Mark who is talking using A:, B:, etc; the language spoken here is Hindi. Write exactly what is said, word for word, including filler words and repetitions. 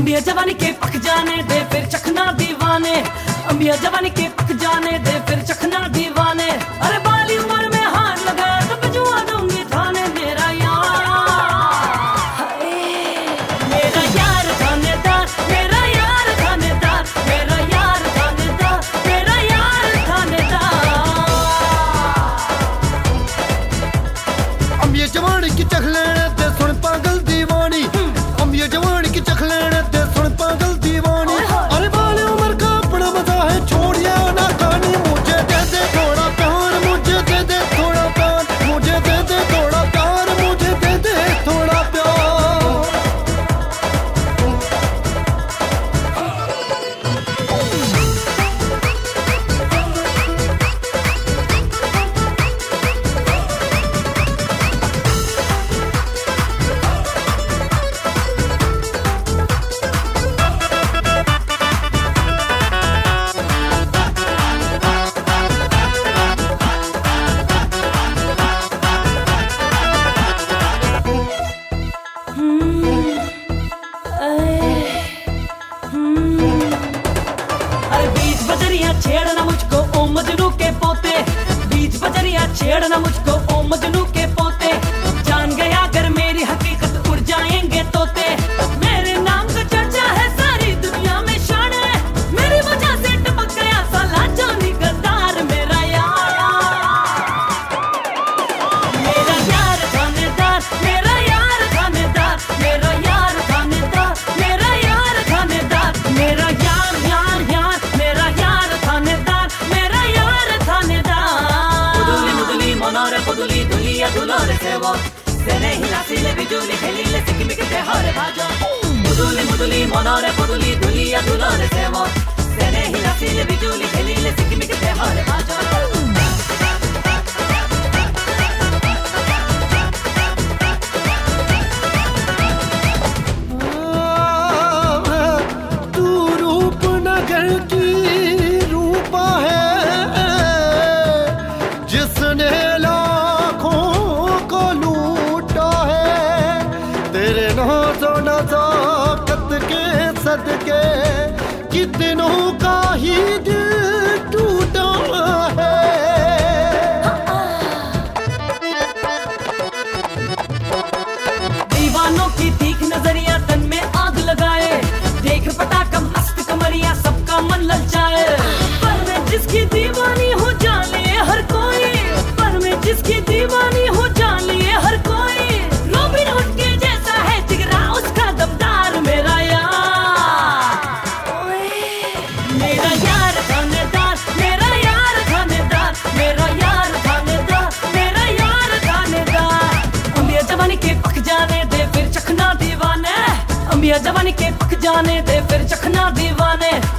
A: अंबिया जवानी के पक जाने दे फिर चखना दीवाने, अंबिया जवानी के पक जाने दे फिर चखना दीवाने। अरे बाली उम्र में हाथ लगा तो बजुआ दूंगी थाने मेरा यार, मेरा यार थानेदार, मेरा यार थानेदार, मेरा यार थानेदार, मेरा यार थानेदार।
B: अंबिया जवानी की चख लेने दे सुन पागल दीवानी, अंबिया जवानी की चख लेने दे सुन पागल दीवानी। अरे बाली उम्र का अपना मजा है छोड़िया ना कहानी, मुझे दे दे थोड़ा प्यार, मुझे दे दे थोड़ा प्यार, मुझे दे दे थोड़ा प्यार, मुझे दे दे थोड़ा प्यार।
A: छेड़ना मुझको ओ मजनू के पोते, बीच बजरिया छेड़ना मुझको ओ मजनू के पोते। जान गया अगर मेरी हकीकत उड़ जाएंगे तोते, मेरे नाम का चर्चा है सारी दुनिया में शान है, मेरी वजह से टपक गया साला जानी गद्दार मेरा यार, मेरा यार थानेदार, मेरा यार थानेदार, मेरा यार थानेदार, मेरा यार थानेदार, मेरा यार यार यार मेरा यार थानेदार, मेरा यार थानेदार। मुदुली मुदुली मोनारे पुदुली दुलिया दुलारे सेवो सेने हिला सिले बिजुली खेलीले सिकिमिक तेहारे भाजो। मुदुली मुदुली मोनारे पुदुली दुलिया दुलारे सेवो सेने हिला सिले बिजुली खेलीले सिकिमिक तेहारे भाजो।
B: सदके कितनों का ही दिल टूटा है,
A: दीवानों की तीख नजरिया तन में आग लगाए, देख पटाखा मस्त कमरिया सबका मन ललचाए। पर मैं जिसकी दीवानी हो जान लिए हर कोई, पर मैं जिसकी दीवानी हो जान लिए हर कोई। रॉबिन हुड के जैसा है जिगरा उसका दमदार मेरा यार, मेरा यार थानेदार, मेरा यार थानेदार, मेरा यार थानेदार, मेरा यार थानेदार। अंबिया जवानी के पक जाने दे फिर चखना दीवाने, अंबिया जवानी के पक जाने दे फिर चखना दीवाने।